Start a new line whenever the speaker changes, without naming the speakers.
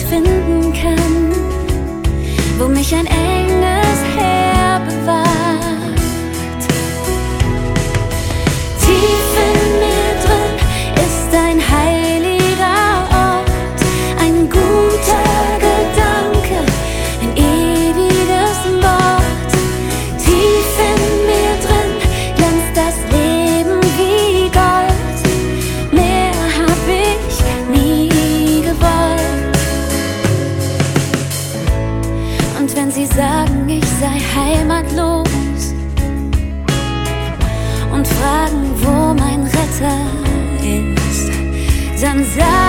finden kann, wo mich ein enges Heer bewahrt. Tief in mir drin ist ein heiliger Ort, ein guter Gedanke, ein ewiges Wort. Tief in mir drin glänzt das Leben wie Gold, mehr hab ich nie gewollt. Und wenn sie sagen, ich sei heimatlos und fragen, wo mein Retter ist, dann sag